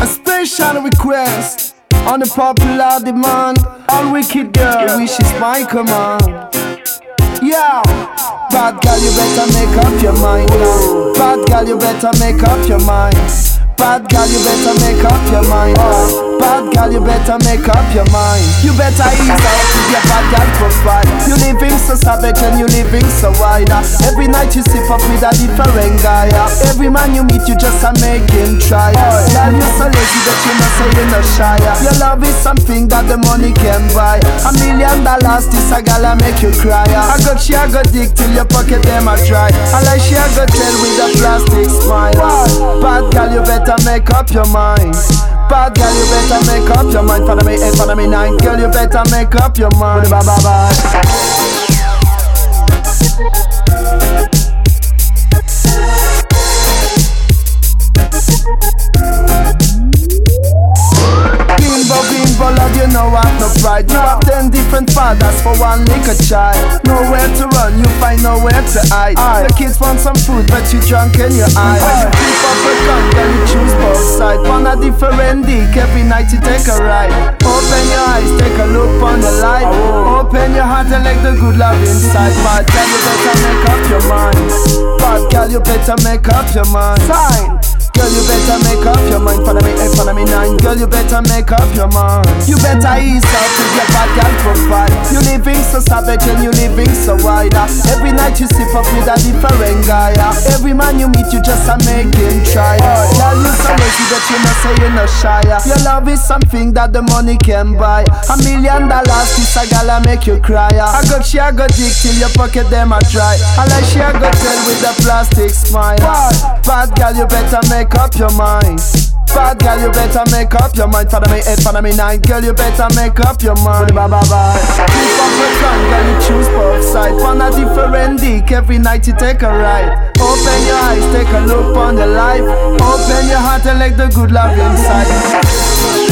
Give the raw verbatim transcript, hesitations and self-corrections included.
A special request on the popular demand. All wicked girl wishes my command. Yeah, bad girl, you better make up your mind now. Bad girl, you better make up your mind. Bad girl, you better make up your mind. Bad girl, you better make up your mind. You better ease out with your bad girl profile. You living so savage and you living so wide. Every night you sip up with a different guy. Every man you meet you just a make him try. Girl, you so lazy that you know say you no shy. Your love is something that the money can buy. A million dollars, this a girl I make you cry. I got she a go dig till your pocket them a dry. I like she a go tell with a plastic smile. Bad girl, you better make up your mind. Bad girl, you better make up your mind. Follow me eight, follow me nine. Girl, you better make up your mind. Bye bye bye. Bimbo, love you know I've no pride. You have ten different fathers for one little child. Nowhere to run, you find nowhere to hide. The kids want some food, but you drunk in your eye. When you flip up a gun, then you choose both sides. On a different dick, every night you take a ride. Open your eyes, take a look on the light. Open your heart and let the good love inside. Bad girl, you better make up your mind. Bad girl, you better make up your mind. Sign. Girl, you better make up your mind. Follow me eight, follow me nine. Girl, you better make up your mind. You better ease out with your bad girl profile. You living so savage and you living so wide. Every night you sip up with a different guy. Every man you meet you just a make him try. Girl, you so lazy that you know say you no shy. Your love is something that the money can buy. A million dollars, this a gal a make you cry. I got she a go dig till your pocket them a dry. I like she a go tell with a plastic smile. Bad girl, you better make Make up your mind. Bad girl, you better make up your mind. Follow me eight, follow me nine. Girl, you better make up your mind. Bye bye bye. Keep up your tongue, girl, you choose both sides. On a different dick, every night you take a ride. Open your eyes, take a look on the life. Open your heart and let the good love inside.